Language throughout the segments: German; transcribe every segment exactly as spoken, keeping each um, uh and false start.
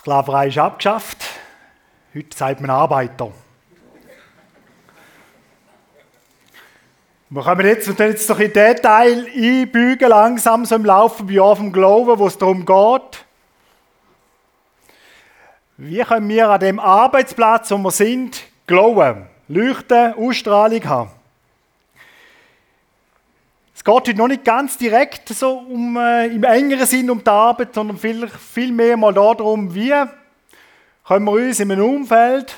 Sklaverei ist abgeschafft. Heute sagt man Arbeiter. Wir kommen jetzt, und jetzt noch in den Teil einbügen, langsam so im Laufe des Jahres vom Glauben, wo es darum geht, wie können wir an dem Arbeitsplatz, wo wir sind, glauben, leuchten, Ausstrahlung haben. Es geht heute noch nicht ganz direkt so um, äh, im engeren Sinn um die Arbeit, sondern viel, viel mehr mal darum, wie können wir uns in einem Umfeld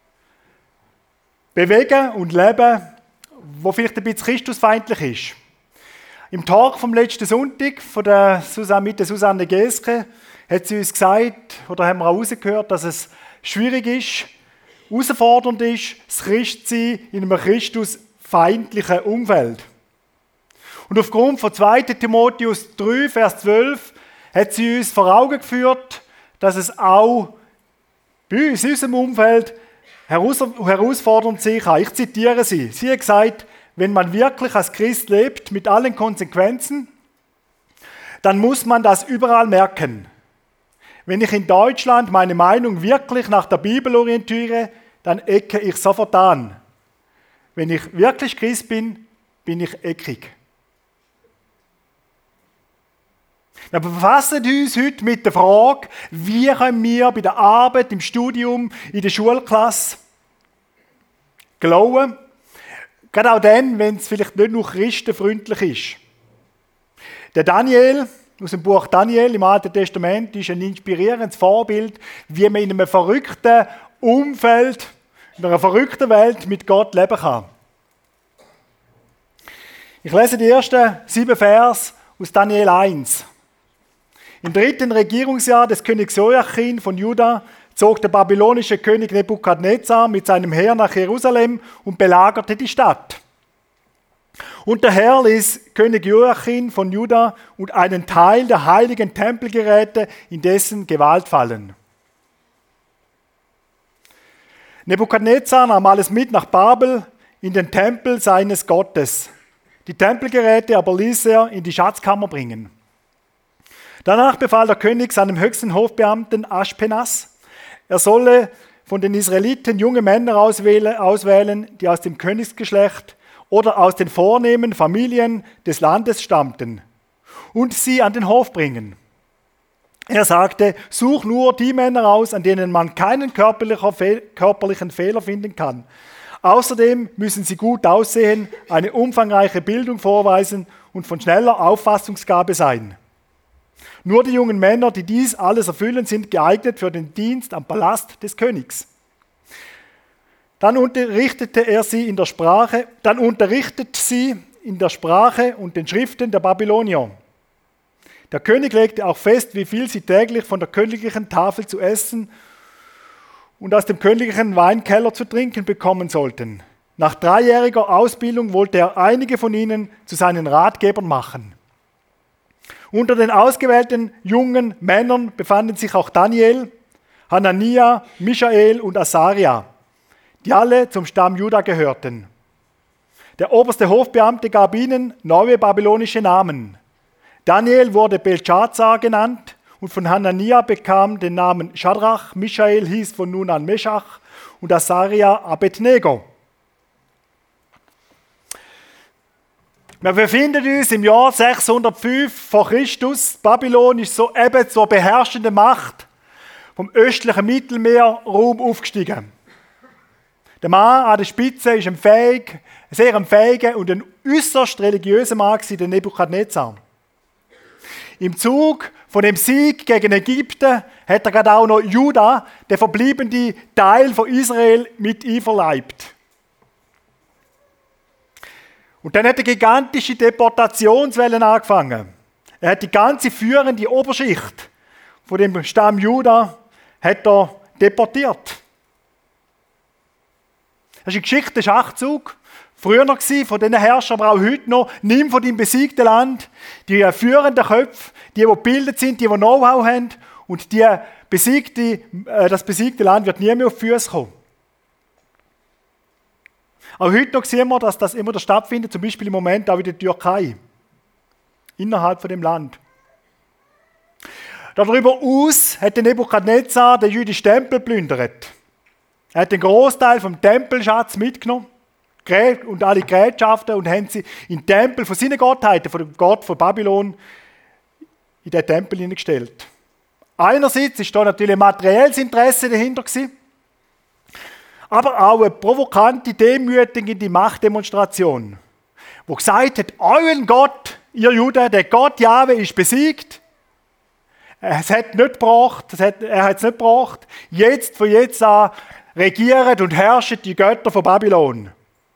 bewegen und leben, wo vielleicht ein bisschen christusfeindlich ist. Im Tag vom letzten Sonntag von der Susanne, mit der Susanne Geske hat sie uns gesagt, oder haben wir auch rausgehört, dass es schwierig ist, herausfordernd ist, das Christsein in einem christusfeindlichen Umfeld. Und aufgrund von zweiter Timotheus drei, Vers zwölf, hat sie uns vor Augen geführt, dass es auch bei uns, in unserem Umfeld, herausfordernd sein kann. Ich zitiere sie. Sie hat gesagt, wenn man wirklich als Christ lebt, mit allen Konsequenzen, dann muss man das überall merken. Wenn ich in Deutschland meine Meinung wirklich nach der Bibel orientiere, dann ecke ich sofort an. Wenn ich wirklich Christ bin, bin ich eckig. Wir befassen uns heute mit der Frage, wie können wir bei der Arbeit, im Studium, in der Schulklasse glauben, gerade auch dann, wenn es vielleicht nicht nur christenfreundlich ist. Der Daniel aus dem Buch Daniel im Alten Testament ist ein inspirierendes Vorbild, wie man in einem verrückten Umfeld, in einer verrückten Welt mit Gott leben kann. Ich lese die ersten sieben Vers aus Daniel eins. Im dritten Regierungsjahr des Königs Joachim von Juda zog der babylonische König Nebukadnezar mit seinem Heer nach Jerusalem und belagerte die Stadt. Und der Herr ließ König Joachim von Juda und einen Teil der heiligen Tempelgeräte in dessen Gewalt fallen. Nebukadnezar nahm alles mit nach Babel in den Tempel seines Gottes. Die Tempelgeräte aber ließ er in die Schatzkammer bringen. Danach befahl der König seinem höchsten Hofbeamten Aschpenas, er solle von den Israeliten junge Männer auswählen, die aus dem Königsgeschlecht oder aus den vornehmen Familien des Landes stammten, und sie an den Hof bringen. Er sagte, such nur die Männer aus, an denen man keinen körperlichen Fehler finden kann. Außerdem müssen sie gut aussehen, eine umfangreiche Bildung vorweisen und von schneller Auffassungsgabe sein. Nur die jungen Männer, die dies alles erfüllen, sind geeignet für den Dienst am Palast des Königs. Dann unterrichtete er sie in der Sprache, dann unterrichtet sie in der Sprache und den Schriften der Babylonier. Der König legte auch fest, wie viel sie täglich von der königlichen Tafel zu essen und aus dem königlichen Weinkeller zu trinken bekommen sollten. Nach dreijähriger Ausbildung wollte er einige von ihnen zu seinen Ratgebern machen. Unter den ausgewählten jungen Männern befanden sich auch Daniel, Hanania, Michael und Asaria, die alle zum Stamm Juda gehörten. Der oberste Hofbeamte gab ihnen neue babylonische Namen. Daniel wurde Beltschazar genannt und von Hanania bekam den Namen Schadrach, Michael hieß von nun an Meschach und Asaria Abednego. Wir befinden uns im Jahr sechshundertfünf vor Christus. Babylon ist so eben zur beherrschenden Macht vom östlichen Mittelmeerraum aufgestiegen. Der Mann an der Spitze ist ein, fähig, ein sehr fähiger und ein äußerst religiöser Mann, der Nebukadnezar. Im Zug von dem Sieg gegen Ägypten hat er gerade auch noch Juda, der verbliebene Teil von Israel, mit einverleibt. Und dann hat eine gigantische Deportationswelle angefangen. Er hat die ganze führende Oberschicht von dem Stamm Juda hat er deportiert. Das ist ein geschickter Schachzug. Früher noch von diesen Herrschern, aber auch heute noch. Nimm von deinem besiegten Land die führenden Köpfe, die, die gebildet sind, die, die Know-how haben, und die besiegte, das besiegte Land wird nie mehr auf die Füße kommen. Auch heute noch sehen wir, dass das immer stattfindet, zum Beispiel im Moment auch in der Türkei, innerhalb von dem Land. Darüber aus hat der Nebukadnezar den jüdischen Tempel plündert. Er hat den Großteil vom Tempelschatz mitgenommen und alle Gerätschaften und haben sie in den Tempel von seinen Gottheiten, von dem Gott von Babylon, in den Tempel hineingestellt. Einerseits ist da natürlich ein materielles Interesse dahinter gewesen, aber auch eine provokante, demütigende Machtdemonstration, wo gesagt hat, euren Gott, ihr Juden, der Gott Jahwe ist besiegt. Es hat nicht gebracht, es hat, er hat es nicht gebracht. Jetzt, von jetzt an, regieren und herrschen die Götter von Babylon.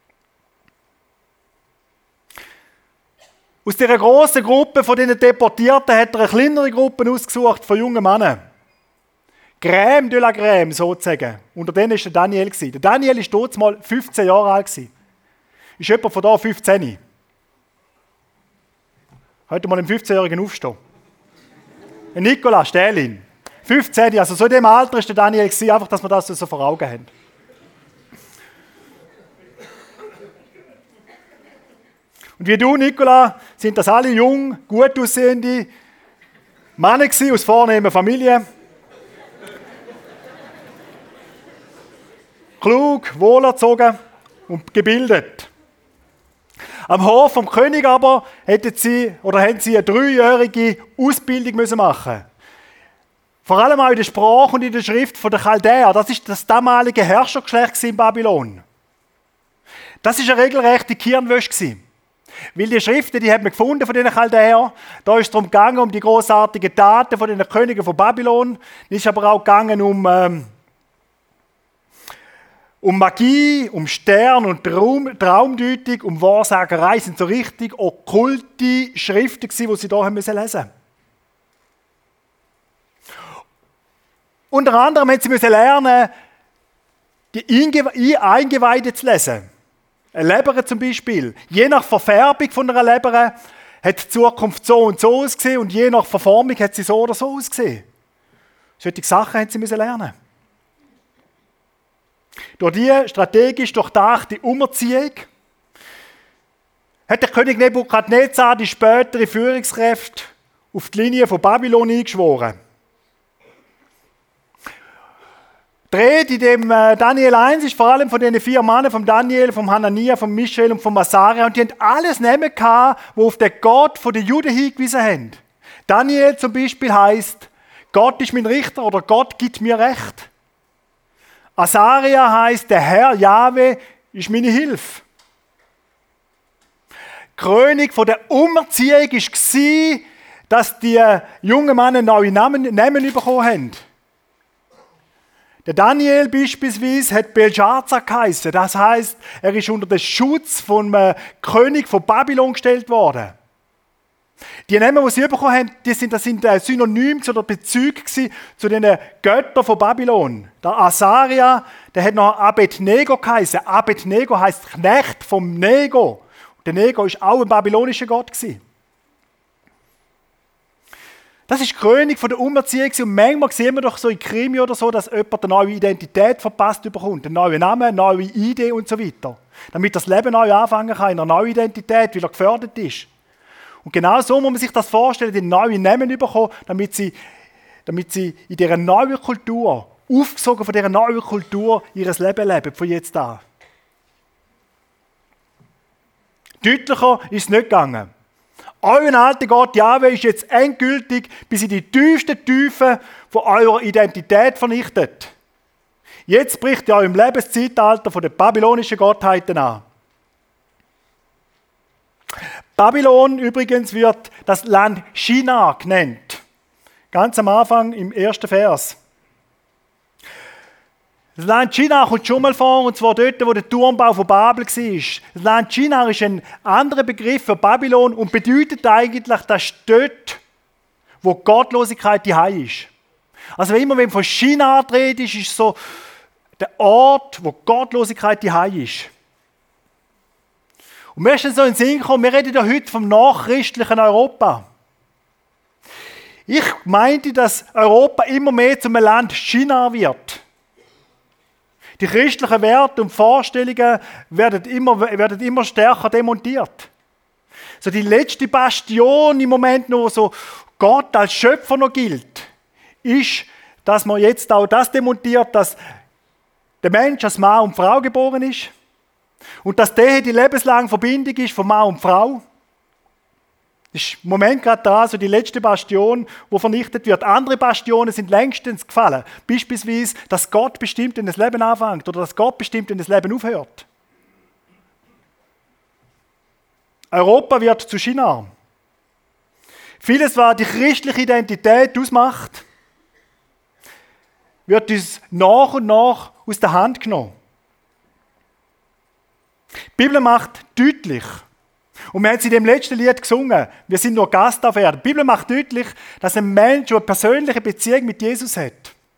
Aus dieser grossen Gruppe von diesen Deportierten hat er eine kleinere Gruppe ausgesucht von jungen Männern. Crème de la Crème, sozusagen. Unter denen war der Daniel. Der Daniel war damals mal fünfzehn Jahre alt. Ist jemand von da fünfzehn? Heute mal einen fünfzehnjährigen aufstehen. Ein Nicola Stählin. fünfzehn, also so in dem Alter war der Daniel, einfach, dass wir das so vor Augen haben. Und wie du, Nicola, sind das alle jung, gut aussehende Männer aus vornehmen Familien. Klug, wohlerzogen und gebildet. Am Hof vom König aber hätten sie, oder haben sie eine dreijährige Ausbildung müssen machen. Vor allem auch in der Sprache und in der Schrift der Chaldäer. Das ist das damalige Herrschergeschlecht in Babylon. Das war eine regelrechte Kirnwäsche. Weil die Schriften, die hat man gefunden von den Chaldäern. Da ist es darum gegangen, um die grossartigen Taten von den Königen von Babylon. Es ist aber auch gegangen um, ähm, um Magie, um Stern- und Traum, Traumdeutung, um Wahrsagerei. Das sind so richtig okkulte Schriften, die sie hier haben lesen mussten. Unter anderem mussten sie lernen, die Eingeweide zu lesen. Eine Leber zum Beispiel. Je nach Verfärbung von einer Leber hat die Zukunft so und so ausgesehen und je nach Verformung hat sie so oder so ausgesehen. Solche Sachen mussten sie lernen. Durch diese strategisch durchdachte Umerziehung hat der König Nebukadnezar die spätere Führungskräfte auf die Linie von Babylon eingeschworen. Die Rede in dem Daniel eins ist vor allem von den vier Männern, von Daniel, von Hanania, von Michael und von Asaria. Und die haben alles Namen gehabt, die auf den Gott der Juden hingewiesen haben. Daniel zum Beispiel heisst, Gott ist mein Richter oder Gott gibt mir Recht. Asaria heisst, der Herr Jahwe ist meine Hilfe. Die Krönung von der Umerziehung war, dass die jungen Männer neue Namen, Namen bekommen haben. Der Daniel beispielsweise hat Belshazzar geheißen. Das heisst, er ist unter den Schutz vom äh, König von Babylon gestellt worden. Die Namen, die sie bekommen haben, die sind, das sind äh, Synonym oder Bezüge zu den Göttern von Babylon. Der Asaria, der hat noch Abednego geheißen. Abednego heisst Knecht vom Nego. Und der Nego war auch ein babylonischer Gott gewesen. Das ist die Krönung von der Umerziehung. Und manchmal sehen wir doch so in Krimi oder so, dass jemand eine neue Identität verpasst bekommt. Einen neuen Namen, eine neue Idee und so weiter. Damit das Leben neu anfangen kann, in einer neuen Identität, weil er gefördert ist. Und genau so muss man sich das vorstellen, die neuen Namen bekommen, damit sie, damit sie in dieser neuen Kultur, aufgesogen von dieser neuen Kultur, ihr Leben leben, von jetzt an. Deutlicher ist es nicht gegangen. Euer alter Gott Jahwe ist jetzt endgültig bis in die tiefsten Tiefen von eurer Identität vernichtet. Jetzt bricht ja im Lebenszeitalter von den babylonischen Gottheiten an. Babylon übrigens wird das Land Shinar genannt. Ganz am Anfang im ersten Vers. Das Land Shinar kommt schon mal vor, und zwar dort, wo der Turmbau von Babel war. Das Land Shinar ist ein anderer Begriff für Babylon und bedeutet eigentlich, dass dort, wo Gottlosigkeit die Hause ist. Also immer wenn von Shinar die Rede ist, ist es so der Ort, wo Gottlosigkeit die Hause ist. Und mir ist dann so in den Sinn gekommen, wir reden ja heute vom nachchristlichen Europa. Ich meinte, dass Europa immer mehr zum Land Shinar wird. Die christlichen Werte und Vorstellungen werden immer, werden immer stärker demontiert. So die letzte Bastion im Moment noch, so Gott als Schöpfer noch gilt, ist, dass man jetzt auch das demontiert, dass der Mensch als Mann und Frau geboren ist und dass die die lebenslange Verbindung ist von Mann und Frau. Das ist im Moment gerade da, so die letzte Bastion, die vernichtet wird. Andere Bastionen sind längstens gefallen. Beispielsweise, dass Gott bestimmt, wenn das Leben anfängt oder dass Gott bestimmt, wenn das Leben aufhört. Europa wird zu China. Vieles, was die christliche Identität ausmacht, wird uns nach und nach aus der Hand genommen. Die Bibel macht deutlich, und wir haben es in dem letzten Lied gesungen, wir sind nur Gast auf Erden. Die Bibel macht deutlich, dass ein Mensch, der eine persönliche Beziehung mit Jesus hat,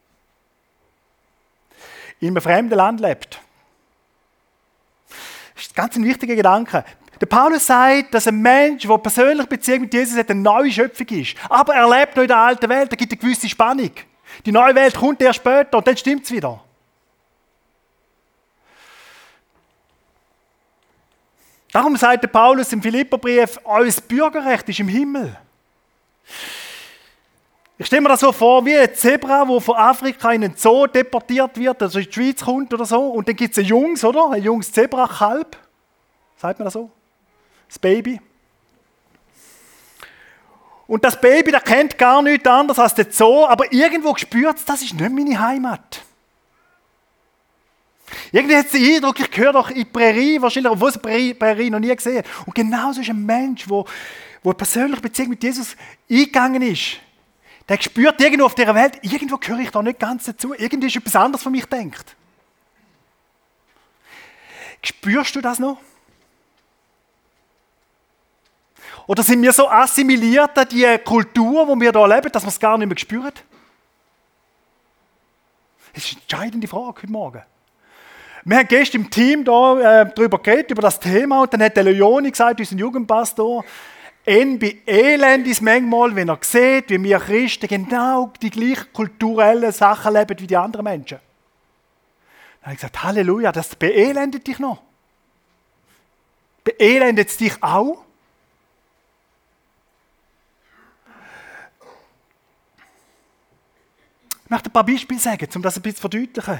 in einem fremden Land lebt. Das ist ganz ein wichtiger Gedanke. Der Paulus sagt, dass ein Mensch, der eine persönliche Beziehung mit Jesus hat, eine neue Schöpfung ist. Aber er lebt noch in der alten Welt, da gibt es eine gewisse Spannung. Die neue Welt kommt erst später und dann stimmt es wieder. Darum sagt der Paulus im Philipperbrief, euer Bürgerrecht ist im Himmel. Ich stelle mir das so vor, wie ein Zebra, das von Afrika in einen Zoo deportiert wird, also in die Schweiz kommt oder so, und dann gibt es ein Jungs, oder? Ein junges Zebra-Kalb. Sagt man das so? Das Baby. Und das Baby, das kennt gar nichts anderes als den Zoo, aber irgendwo spürt es, das ist nicht meine Heimat. Irgendwie hat es den Eindruck, ich gehöre doch in die Prärie, wahrscheinlich, obwohl es die Prärie noch nie gesehen hat. Und genauso ist ein Mensch, der eine persönliche Beziehung mit Jesus eingegangen ist. Der spürt irgendwo auf dieser Welt, irgendwo gehöre ich da nicht ganz dazu. Irgendwie ist etwas anderes von mich denkt. Spürst du das noch? Oder sind wir so assimiliert an die Kultur, wo wir hier leben, dass wir es gar nicht mehr spüren? Das ist eine entscheidende Frage heute Morgen. Wir haben gestern im Team da, äh, darüber geredet, über das Thema, und dann hat der Leoni gesagt, unser Jugendpastor, ihn bei Elend ist manchmal, wenn er sieht, wie wir Christen genau die gleichen kulturellen Sachen leben wie die anderen Menschen. Dann habe ich gesagt, Halleluja, das beelendet dich noch. Beelendet es dich auch? Ich möchte ein paar Beispiele sagen, um das ein bisschen zu verdeutlichen.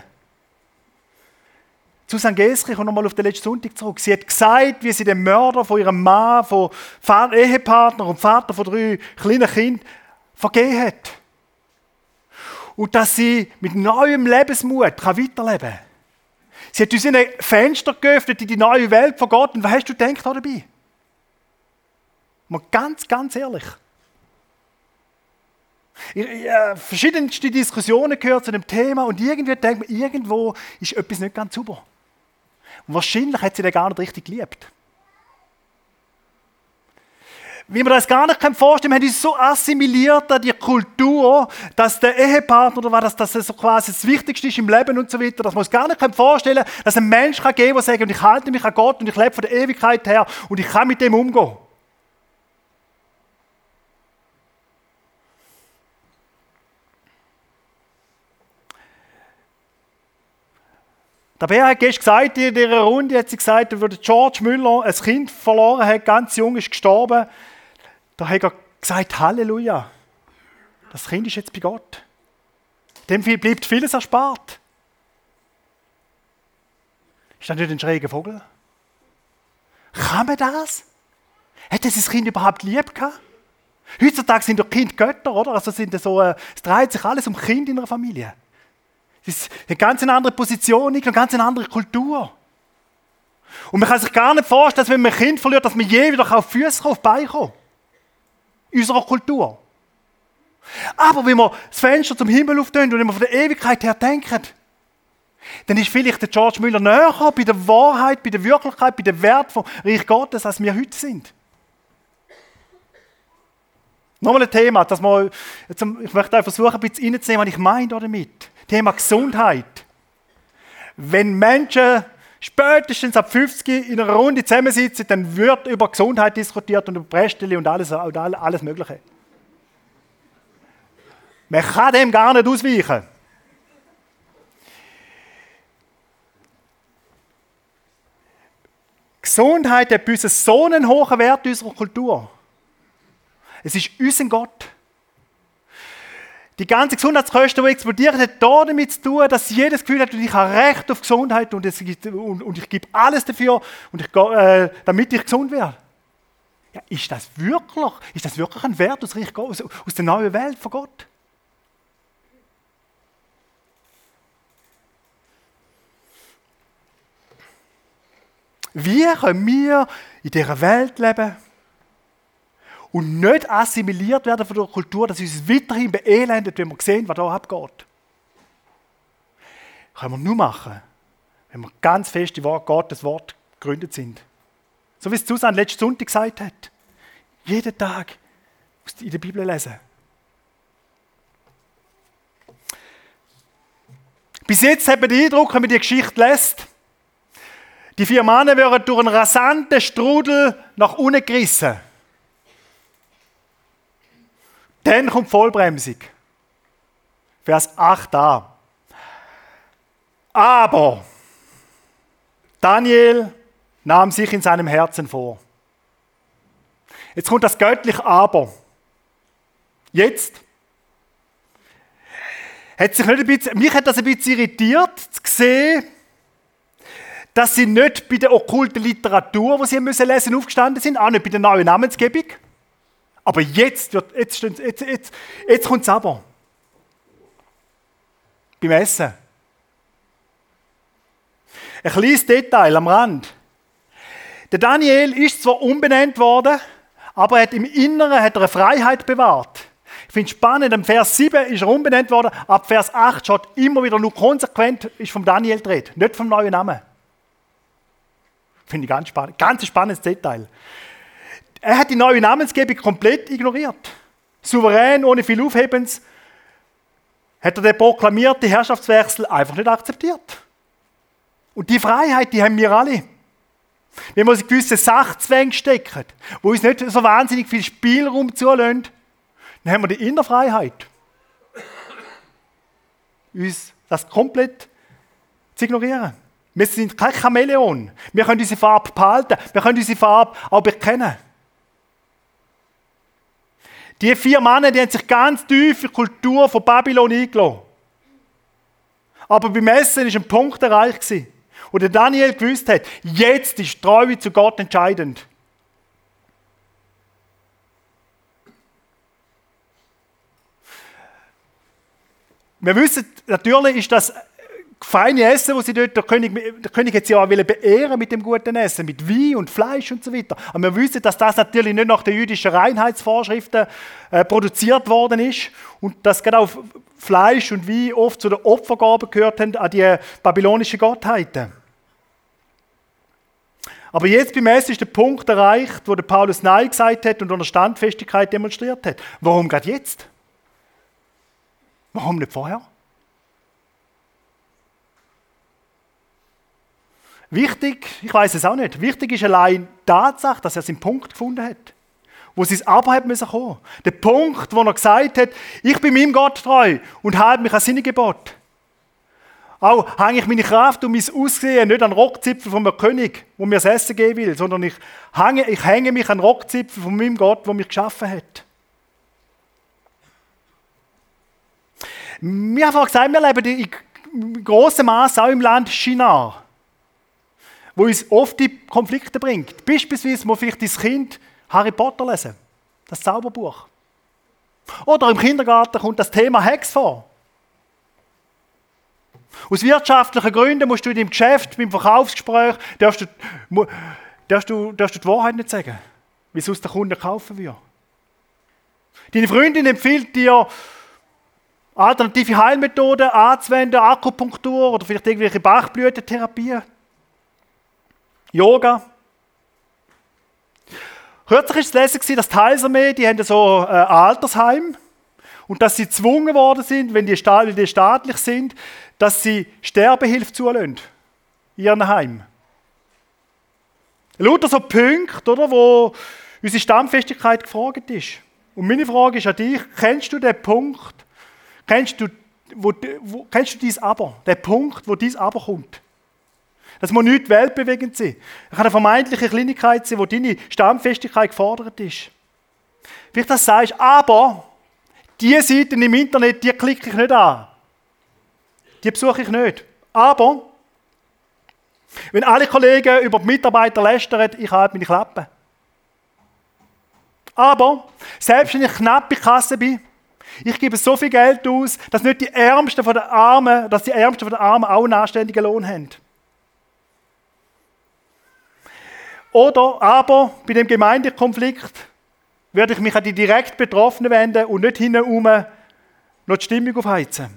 Susanne Geßrich, ich komme nochmal auf den letzten Sonntag zurück. Sie hat gesagt, wie sie den Mörder von ihrem Mann, von Ehepartner und Vater von drei kleinen Kindern vergeben hat. Und dass sie mit neuem Lebensmut weiterleben kann. Sie hat uns ein Fenster geöffnet in die neue Welt von Gott. Und was hast du gedacht dabei? Mal ganz, ganz ehrlich. Ich habe verschiedenste Diskussionen gehört zu dem Thema und irgendwie denkt man, irgendwo ist etwas nicht ganz sauber. Und wahrscheinlich hat sie den gar nicht richtig geliebt. Wie man das gar nicht vorstellen kann, wir haben uns so assimiliert an die Kultur, dass der Ehepartner oder was, dass das so quasi das Wichtigste ist im Leben und so weiter, dass man uns gar nicht vorstellen kann, dass ein Mensch kann gehen, der sagt, und ich halte mich an Gott und ich lebe von der Ewigkeit her und ich kann mit dem umgehen. Der Bär hat gestern gesagt, in dieser Runde hat sie gesagt, wo George Müller ein Kind verloren hat, ganz jung ist gestorben, da hat er gesagt, Halleluja, das Kind ist jetzt bei Gott. Dem bleibt vieles erspart. Ist das nicht ein schräger Vogel? Kann man das? Hat das das Kind überhaupt lieb gehabt? Heutzutage sind doch Kinder Götter, oder? Also sind das so, es dreht sich alles um Kinder in einer Familie. Das ist eine ganz andere Position, eine ganz andere Kultur. Und man kann sich gar nicht vorstellen, dass wenn man ein Kind verliert, dass man je wieder auf die Füße kommt, auf die Beine kommt. In unserer Kultur. Aber wenn wir das Fenster zum Himmel auftun und wenn wir von der Ewigkeit her denken, dann ist vielleicht der George Müller näher bei der Wahrheit, bei der Wirklichkeit, bei dem Wert vom Reich Gottes, als wir heute sind. Nochmal ein Thema, dass wir, jetzt, ich möchte einfach versuchen, ein bisschen reinzunehmen, was ich meine damit. Thema Gesundheit. Wenn Menschen spätestens ab fünfzig in einer Runde zusammensitzen, dann wird über Gesundheit diskutiert und über Prästeli und alles, und alles Mögliche. Man kann dem gar nicht ausweichen. Gesundheit hat bei uns so einen hohen Wert in unserer Kultur. Es ist unser Gott. Die ganzen Gesundheitskosten, die explodieren, hat damit zu tun, dass jeder das Gefühl hat, ich habe Recht auf Gesundheit und, es gibt, und, und ich gebe alles dafür, und ich, äh, damit ich gesund werde. Ja, ist das wirklich, ist das wirklich ein Wert aus, aus, aus der neuen Welt von Gott? Wie können wir in dieser Welt leben und nicht assimiliert werden von der Kultur, dass uns weiterhin beelendet, wenn wir sehen, was da abgeht? Das können wir nur machen, wenn wir ganz fest in Gottes Wort gegründet sind. So wie es Susanne letzten Sonntag gesagt hat. Jeden Tag in der Bibel lesen. Bis jetzt hat man den Eindruck, wenn man die Geschichte liest, die vier Männer werden durch einen rasanten Strudel nach unten gerissen. Dann kommt die Vollbremsung. Vers acht an. Aber Daniel nahm sich in seinem Herzen vor. Jetzt kommt das göttliche Aber. Jetzt hat sich nicht ein bisschen, mich hat das ein bisschen irritiert, zu sehen, dass sie nicht bei der okkulten Literatur, die sie müssen lesen, aufgestanden sind, auch nicht bei der neuen Namensgebung. Aber jetzt, wird, jetzt, jetzt, jetzt, jetzt kommt es aber. Beim Essen. Ein kleines Detail am Rand. Der Daniel ist zwar umbenannt worden, aber er hat im Inneren hat er eine Freiheit bewahrt. Ich finde es spannend, am Vers sieben ist er umbenannt worden, ab Vers acht schaut immer wieder nur konsequent, ist vom Daniel die Rede, nicht vom neuen Namen. Finde ich ganz spannend, ganz ein spannendes Detail. Er hat die neue Namensgebung komplett ignoriert. Souverän, ohne viel Aufhebens, hat er den proklamierten Herrschaftswechsel einfach nicht akzeptiert. Und die Freiheit, die haben wir alle. Wenn wir uns in gewisse Sachzwänge stecken, wo uns nicht so wahnsinnig viel Spielraum zulassen, dann haben wir die innere Freiheit. Uns das komplett zu ignorieren. Wir sind kein Chamäleon. Wir können unsere Farbe behalten. Wir können unsere Farbe auch bekennen. Die vier Männer, die haben sich ganz tief in die Kultur von Babylon eingelassen. Aber beim Essen war ein Punkt erreicht. Und der Daniel gewusst hat, jetzt ist die Treue zu Gott entscheidend. Wir wissen, natürlich ist das feine Essen, das sie dort, der König, der König hat sie auch beehren mit dem guten Essen, mit Wein und Fleisch und so weiter. Aber wir wissen, dass das natürlich nicht nach den jüdischen Reinheitsvorschriften äh, produziert worden ist und dass genau Fleisch und Wein oft zu den Opfergaben gehört haben an die babylonischen Gottheiten. Aber jetzt beim Essen ist der Punkt erreicht, wo der Paulus Nein gesagt hat und eine Standfestigkeit demonstriert hat. Warum gerade jetzt? Warum nicht vorher? Wichtig, ich weiß es auch nicht, wichtig ist allein die Tatsache, dass er seinen Punkt gefunden hat, wo sein Aber hat müssen kommen. Der Punkt, wo er gesagt hat, ich bin meinem Gott treu und halte mich an seine Gebote. Auch hänge ich meine Kraft und mein Aussehen nicht an den Rockzipfel von einem König, der mir das Essen geben will, sondern ich hänge, ich hänge mich an den Rockzipfel von meinem Gott, der mich geschaffen hat. Wir haben vorhin gesagt, wir leben in grossem Maß auch im Land Shinar, wo uns oft die Konflikte bringt. Beispielsweise muss vielleicht dein Kind Harry Potter lesen, das Zauberbuch. Oder im Kindergarten kommt das Thema Hex vor. Aus wirtschaftlichen Gründen musst du in deinem Geschäft, beim Verkaufsgespräch, darfst du, darfst du, darfst du die Wahrheit nicht sagen, wie es aus der Kunde kaufen würde. Deine Freundin empfiehlt dir, alternative Heilmethoden anzuwenden, Akupunktur oder vielleicht irgendwelche Bachblütentherapien. Yoga. Kürzlich war es zu lesen, dass die Heilsarmee, die haben so ein Altersheim und dass sie gezwungen worden sind, wenn die, Staat, die staatlich sind, dass sie Sterbehilfe zulassen in ihrem Heim. Lauter so Punkte, oder, wo unsere Stammfestigkeit gefragt ist. Und meine Frage ist an dich, kennst du den Punkt, kennst du, wo, wo, kennst du dein Aber, den Punkt, wo dein Aber kommt? Das muss nicht weltbewegend sein. Es kann eine vermeintliche Kleinigkeit sein, wo deine Stammfestigkeit gefordert ist. Vielleicht das sagst, aber die Seiten im Internet, die klicke ich nicht an. Die besuche ich nicht. Aber, wenn alle Kollegen über die Mitarbeiter lästern, ich halte meine Klappe. Aber, selbst wenn ich knapp bei Kasse bin, ich gebe so viel Geld aus, dass nicht die Ärmsten von den Armen, dass die Ärmsten von den Armen auch einen anständigen Lohn haben. Oder, aber, bei dem Gemeindekonflikt werde ich mich an die direkt Betroffenen wenden und nicht hintenrum noch die Stimmung aufheizen.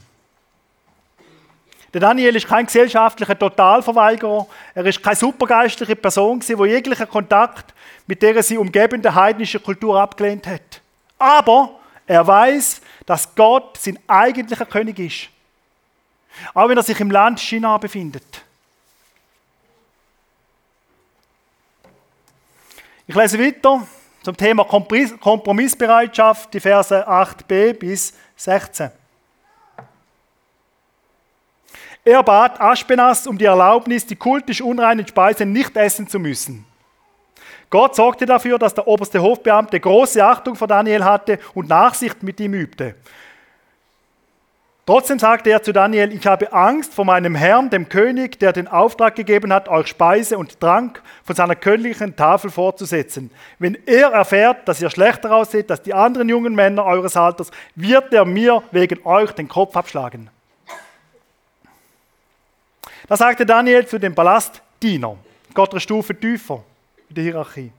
Der Daniel ist kein gesellschaftlicher Totalverweigerer. Er ist keine supergeistliche Person, die jeglichen Kontakt mit der sie umgebenden heidnischen Kultur abgelehnt hat. Aber er weiß, dass Gott sein eigentlicher König ist. Auch wenn er sich im Land China befindet. Ich lese weiter zum Thema Kompromissbereitschaft, die Verse acht b bis sechzehn. Er bat Aschpenas um die Erlaubnis, die kultisch unreinen Speisen nicht essen zu müssen. Gott sorgte dafür, dass der oberste Hofbeamte große Achtung vor Daniel hatte und Nachsicht mit ihm übte. Trotzdem sagte er zu Daniel, ich habe Angst vor meinem Herrn, dem König, der den Auftrag gegeben hat, euch Speise und Trank von seiner königlichen Tafel vorzusetzen. Wenn er erfährt, dass ihr schlechter ausseht als die anderen jungen Männer eures Alters, wird er mir wegen euch den Kopf abschlagen. Da sagte Daniel zu dem Palastdiener, Gott eine Stufe tiefer in der Hierarchie.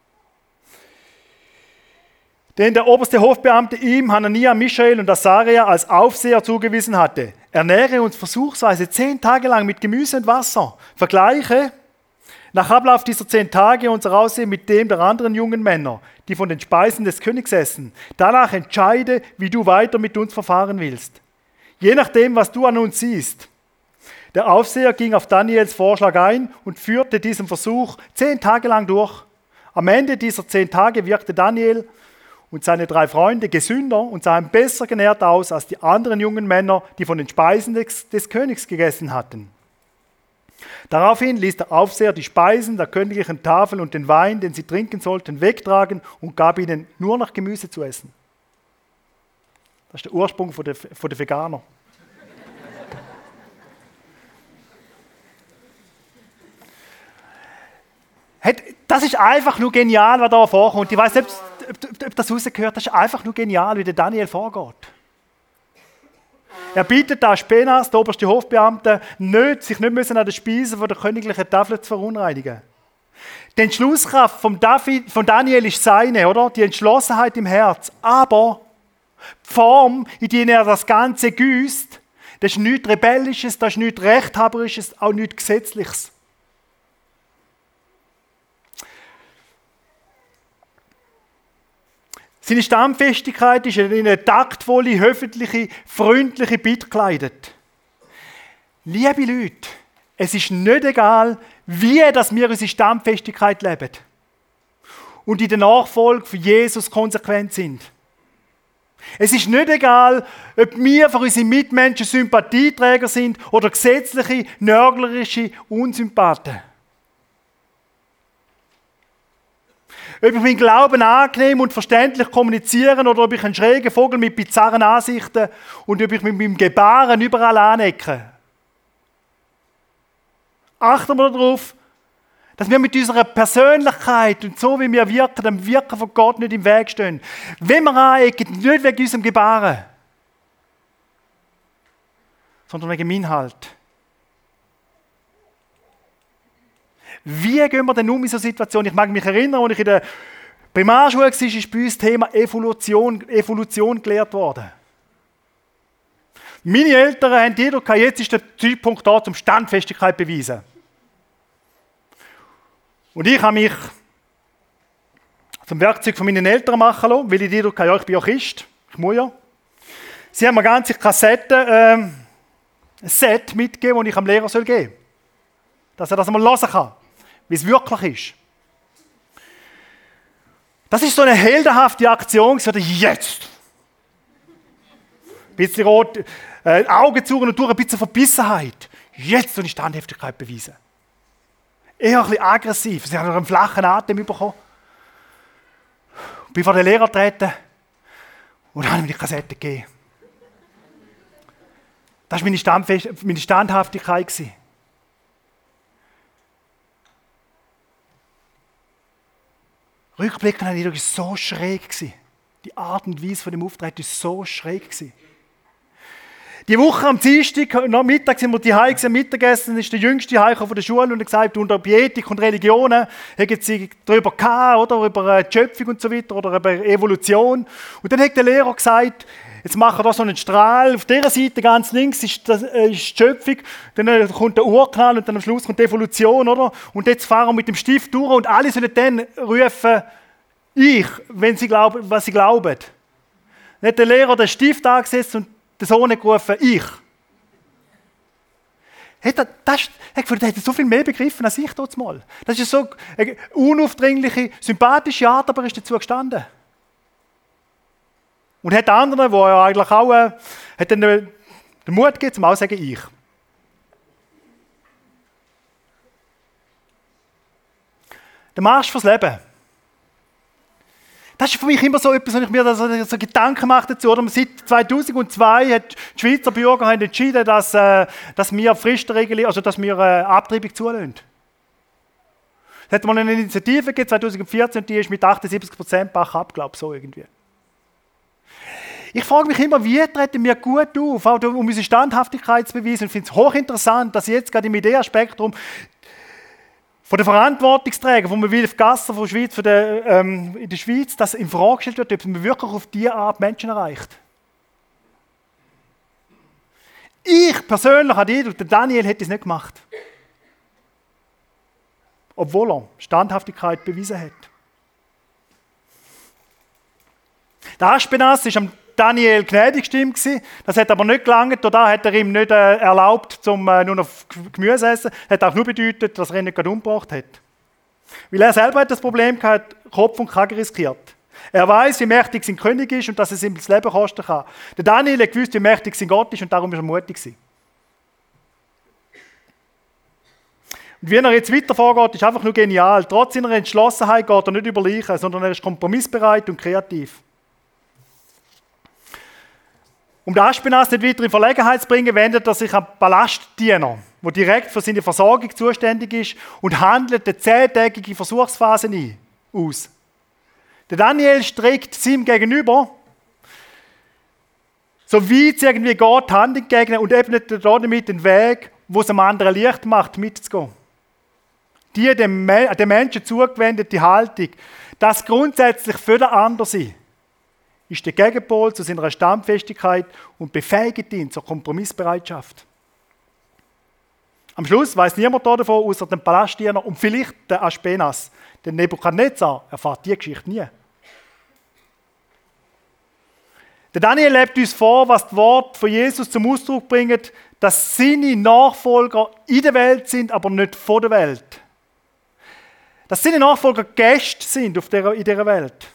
Den der oberste Hofbeamte ihm, Hanania, Michael und Asaria als Aufseher zugewiesen hatte. Ernähre uns versuchsweise zehn Tage lang mit Gemüse und Wasser. Vergleiche nach Ablauf dieser zehn Tage unser Aussehen mit dem der anderen jungen Männer, die von den Speisen des Königs essen. Danach entscheide, wie du weiter mit uns verfahren willst. Je nachdem, was du an uns siehst. Der Aufseher ging auf Daniels Vorschlag ein und führte diesen Versuch zehn Tage lang durch. Am Ende dieser zehn Tage wirkte Daniel und seine drei Freunde gesünder und sahen besser genährt aus als die anderen jungen Männer, die von den Speisen des, des Königs gegessen hatten. Daraufhin ließ der Aufseher die Speisen der königlichen Tafel und den Wein, den sie trinken sollten, wegtragen und gab ihnen nur noch Gemüse zu essen. Das ist der Ursprung von der, von der Veganer. Das ist einfach nur genial, was da vorkommt. Ich weiß nicht, ob, ob das rausgehört, das ist einfach nur genial, wie der Daniel vorgeht. Er bittet Aschpenas, der oberste Hofbeamte, nicht, sich nicht müssen an den Speisen von der königlichen Tafel zu verunreinigen. Die Entschlusskraft von, David, von Daniel ist seine, oder? Die Entschlossenheit im Herz. Aber die Form, in die er das Ganze gießt, das ist nichts Rebellisches, das ist nichts Rechthaberisches, auch nichts Gesetzliches. Seine Stammfestigkeit ist in eine taktvolle, höfliche, freundliche Bitte gekleidet. Liebe Leute, es ist nicht egal, wie dass wir unsere Stammfestigkeit leben und in der Nachfolge von Jesus konsequent sind. Es ist nicht egal, ob wir für unsere Mitmenschen Sympathieträger sind oder gesetzliche, nörglerische Unsympathen. Ob ich meinen Glauben angenehm und verständlich kommunizieren oder ob ich ein schräger Vogel mit bizarren Ansichten und ob ich mit meinem Gebaren überall anecke. Achten wir darauf, dass wir mit unserer Persönlichkeit und so wie wir wirken, dem Wirken von Gott nicht im Weg stehen. Wenn wir anecken, nicht wegen unserem Gebaren, sondern wegen dem Inhalt. Wie gehen wir denn um in so einer Situation? Ich mag mich erinnern, als ich in der Primarschule war, ist bei uns das Thema Evolution, Evolution gelehrt worden. Meine Eltern haben jeder gesagt, jetzt ist der Zeitpunkt da, um Standfestigkeit zu beweisen. Und ich habe mich zum Werkzeug von meinen Eltern machen lassen, weil ich jeder gesagt, ja, ich bin ja Christ, ich muss ja. Sie haben mir ganze Kassetten, ähm, ein Set mitgegeben, das ich am Lehrer soll geben soll. Dass er das einmal hören kann, wie es wirklich ist. Das ist so eine heldenhafte Aktion, ich jetzt. Ein bisschen rot, äh, Augen zu und durch ein bisschen Verbissenheit. Jetzt soll ich Standhaftigkeit beweisen. Eher ein bisschen aggressiv. Sie haben einen flachen Atem bekommen. Ich bin vor den Lehrer getreten Und dann habe ich mir die Kassette gegeben. Das war meine, Standfest- meine Standhaftigkeit. Rückblickend war ich so schräg. Die Art und Weise von dem Auftreten war so schräg. Die Woche am Dienstag, nach Mittag sind wir die Hause am Mittagessen, dann ist der Jüngste heimgekommen von der Schule und hat gesagt, unter Ethik und Religionen haben sie darüber gehabt, oder über die Schöpfung und so weiter, oder über Evolution. Und dann hat der Lehrer gesagt, jetzt machen wir da so einen Strahl, auf dieser Seite ganz links ist, das, äh, ist die Schöpfung, dann kommt der Urknall und dann am Schluss kommt die Evolution, oder? Und jetzt fahren wir mit dem Stift durch und alle sollen dann rufen, ich, wenn sie glauben, was sie glauben. Dann hat der Lehrer den Stift angesetzt und der Sohn hat gerufen, ich. Hat er, das, er gefühlt, er hat so viel mehr begriffen als ich dort mal. Das ist so eine unaufdringliche, sympathische Art, aber er ist dazu gestanden. Und hat andere, wo er eigentlich auch äh, hat dann, äh, den Mut gegeben, zum auch zu sagen, ich. Der Marsch fürs Leben. Das ist für mich immer so etwas, wenn ich mir da so, so Gedanken mache dazu. Oder? Seit zweitausendzwei hat die Schweizer Bürger haben entschieden, dass, äh, dass wir Fristregelung, also dass wir äh, Abtreibung zulassen. Es hat mal eine Initiative gegeben, zweitausendvierzehn, und die ist mit achtundsiebzig Prozent Bach ab, glaube ich, so irgendwie. Ich frage mich immer, wie treten wir gut auf, auch um unsere Standhaftigkeit zu beweisen. Und ich finde es hochinteressant, dass jetzt gerade im Ideenspektrum von den Verantwortungsträgern, von Wilf Gasser von der Schweiz, von der, ähm, in der Schweiz, dass in Frage gestellt wird, ob man wirklich auf diese Art Menschen erreicht. Ich persönlich, der Daniel, hätte es nicht gemacht. Obwohl er Standhaftigkeit bewiesen hat. Der Aspenas war am Daniel gnädig gestimmt. Das hat aber nicht gelangt. Da hat er ihm nicht äh, erlaubt, zum, äh, nur noch Gemüse zu essen. Das hat auch nur bedeutet, dass er ihn nicht gerade umgebracht hat. Weil er selber hat das Problem gehabt, Kopf und Kragen riskiert. Er weiß, wie mächtig sein König ist und dass es ihm das Leben kosten kann. Der Daniel hat gewusst, wie mächtig sein Gott ist und darum ist er mutig gewesen. Und wie er jetzt weiter vorgeht, ist einfach nur genial. Trotz seiner Entschlossenheit geht er nicht über Leichen, sondern er ist kompromissbereit und kreativ. Um den Aspenas nicht weiter in Verlegenheit zu bringen, wendet er sich an den Palastdiener, der direkt für seine Versorgung zuständig ist und handelt eine zehntägige Versuchsphase ein, aus. Der Daniel streckt seinem Gegenüber, so weit es irgendwie geht, die Hand entgegen und ebnet damit den Weg, wo es einem anderen leicht macht, mitzugehen. Die dem, dem Menschen zugewendete Haltung, das grundsätzlich für den anderen sein, ist der Gegenpol zu seiner Standfestigkeit und befähigt ihn zur Kompromissbereitschaft. Am Schluss weiß niemand davon, außer dem Palastdiener und vielleicht der Aspenas. Der Nebukadnezar erfahrt diese Geschichte nie. Der Daniel lebt uns vor, was das Wort von Jesus zum Ausdruck bringt, dass seine Nachfolger in der Welt sind, aber nicht von der Welt. Dass seine Nachfolger Gäste sind auf der, in dieser Welt.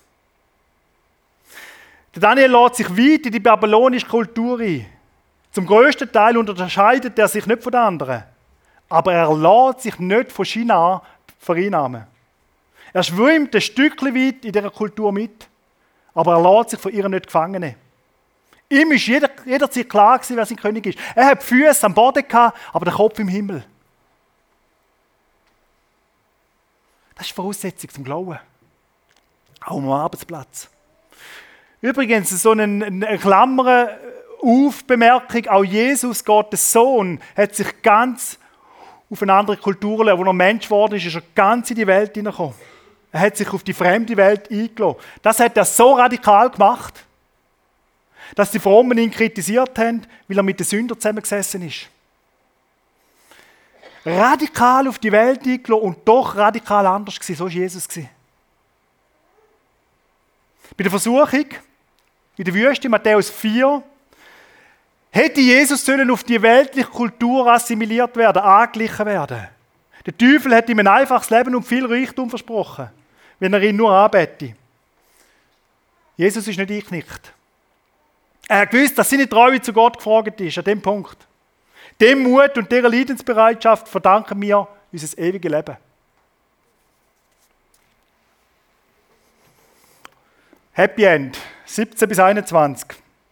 Der Daniel lässt sich weit in die babylonische Kultur ein. Zum grössten Teil unterscheidet er sich nicht von den anderen. Aber er lässt sich nicht von China vereinnahmen. Er schwimmt ein Stückchen weit in dieser Kultur mit. Aber er lässt sich von ihr nicht gefangen nehmen. Ihm war jeder, jederzeit klar gewesen, wer sein König ist. Er hat die Füße am Boden gehabt, aber den Kopf im Himmel. Das ist die Voraussetzung zum Glauben. Auch am Arbeitsplatz. Übrigens, so eine, eine Klammer auf Bemerkung, auch Jesus, Gottes Sohn, hat sich ganz auf eine andere Kultur, wo er Mensch geworden ist, ist er ganz in die Welt hineingekommen. Er hat sich auf die fremde Welt eingelassen. Das hat er so radikal gemacht, dass die Frommen ihn kritisiert haben, weil er mit den Sündern zusammengesessen ist. Radikal auf die Welt eingelassen und doch radikal anders gewesen. So war Jesus. Bei der Versuchung in der Wüste, Matthäus vier, hätte Jesus sollen auf die weltliche Kultur assimiliert werden, angeglichen werden. Der Teufel hat ihm ein einfaches Leben und viel Reichtum versprochen, wenn er ihn nur anbete. Jesus ist nicht eingeknickt. Er hat gewusst, dass seine Treue zu Gott gefragt ist, an dem Punkt. Dem Mut und dieser Leidensbereitschaft verdanken wir unser ewiges Leben. Happy End, siebzehn bis einundzwanzig.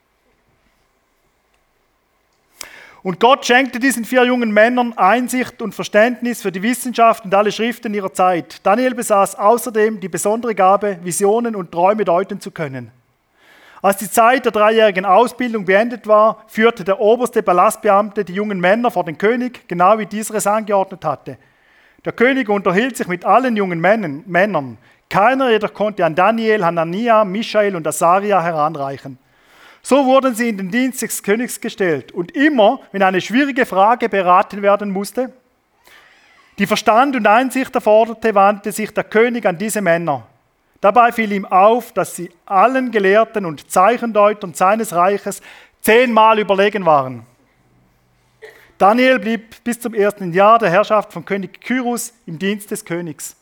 Und Gott schenkte diesen vier jungen Männern Einsicht und Verständnis für die Wissenschaft und alle Schriften ihrer Zeit. Daniel besaß außerdem die besondere Gabe, Visionen und Träume deuten zu können. Als die Zeit der dreijährigen Ausbildung beendet war, führte der oberste Palastbeamte die jungen Männer vor den König, genau wie dieser es angeordnet hatte. Der König unterhielt sich mit allen jungen Männern. Keiner jedoch konnte an Daniel, Hanania, Michael und Asaria heranreichen. So wurden sie in den Dienst des Königs gestellt. Und immer, wenn eine schwierige Frage beraten werden musste, die Verstand und Einsicht erforderte, wandte sich der König an diese Männer. Dabei fiel ihm auf, dass sie allen Gelehrten und Zeichendeutern seines Reiches zehnmal überlegen waren. Daniel blieb bis zum ersten Jahr der Herrschaft von König Kyrus im Dienst des Königs.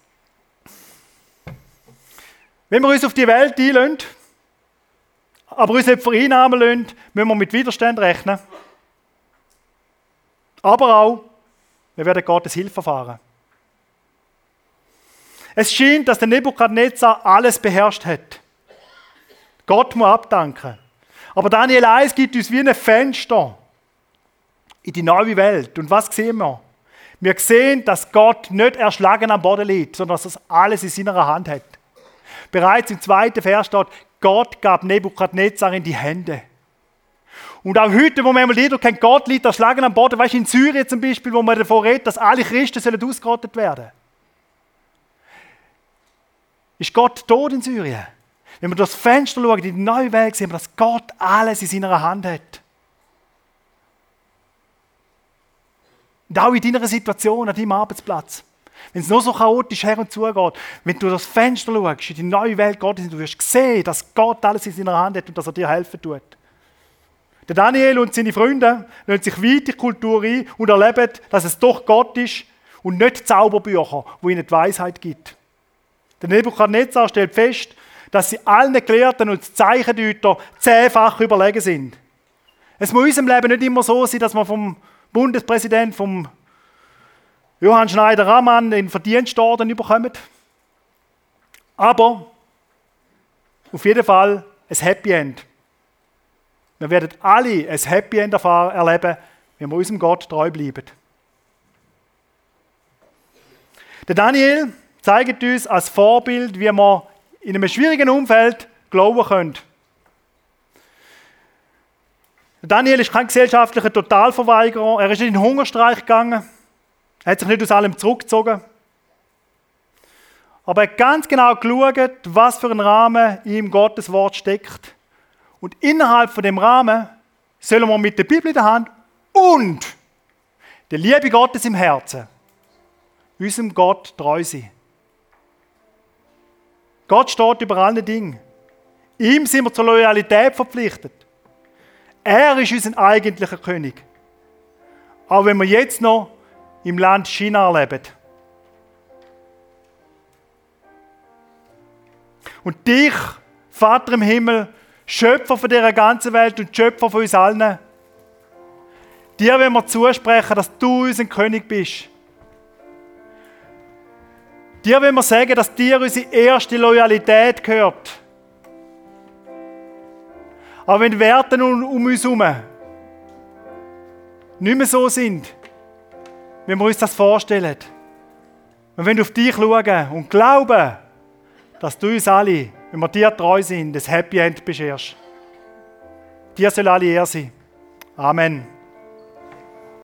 Wenn wir uns auf die Welt einlassen, aber uns nicht vereinnahmen lassen, müssen wir mit Widerstand rechnen. Aber auch, wir werden Gottes Hilfe erfahren. Es scheint, dass der Nebukadnezar alles beherrscht hat. Gott muss abdanken. Aber Daniel eins gibt uns wie ein Fenster in die neue Welt. Und was sehen wir? Wir sehen, dass Gott nicht erschlagen am Boden liegt, sondern dass er alles in seiner Hand hat. Bereits im zweiten Vers steht, Gott gab Nebukadnezar in die Hände. Und auch heute, wo man Lieder kennt, Gott liegt erschlagen am Boden, weißt du, in Syrien zum Beispiel, wo man davon redet, dass alle Christen sollen ausgerottet werden. Ist Gott tot in Syrien? Wenn wir durch das Fenster schauen, in die neue Welt, sehen wir, dass Gott alles in seiner Hand hat. Und auch in deiner Situation, an deinem Arbeitsplatz. Wenn es nur so chaotisch her und zu geht, wenn du durch das Fenster schaust, in die neue Welt Gottes, du wirst sehen, dass Gott alles in seiner Hand hat und dass er dir helfen tut. Der Daniel und seine Freunde lassen sich weit in die Kultur ein und erleben, dass es doch Gott ist und nicht Zauberbücher, die ihnen die Weisheit gibt. Der Nebukadnezar stellt fest, dass sie allen Gelehrten und Zeichendeutern zehnfach überlegen sind. Es muss in unserem Leben nicht immer so sein, dass wir vom Bundespräsidenten, vom Johann Schneider-Ramann den Verdienstorden bekommen. Aber auf jeden Fall ein Happy End. Wir werden alle ein Happy End erleben, wenn wir unserem Gott treu bleiben. Der Daniel zeigt uns als Vorbild, wie man in einem schwierigen Umfeld glauben können. Daniel ist kein gesellschaftlicher Totalverweigerer. Er ist in den Hungerstreik gegangen. Er hat sich nicht aus allem zurückgezogen. Aber er hat ganz genau geschaut, was für ein Rahmen ihm Gottes Wort steckt. Und innerhalb von dem Rahmen sollen wir mit der Bibel in der Hand und der Liebe Gottes im Herzen unserem Gott treu sein. Gott steht über allen Dingen. Ihm sind wir zur Loyalität verpflichtet. Er ist unser eigentlicher König. Auch wenn wir jetzt noch im Land China leben. Und dich, Vater im Himmel, Schöpfer von dieser ganzen Welt und Schöpfer von uns allen, dir wollen wir zusprechen, dass du unser König bist. Dir wollen wir sagen, dass dir unsere erste Loyalität gehört. Aber wenn die Werte um uns herum nicht mehr so sind, wenn wir uns das vorstellen, wir wollen auf dich schauen und glauben, dass du uns alle, wenn wir dir treu sind, das Happy End bescherst. Dir soll alle Ehre sein. Amen.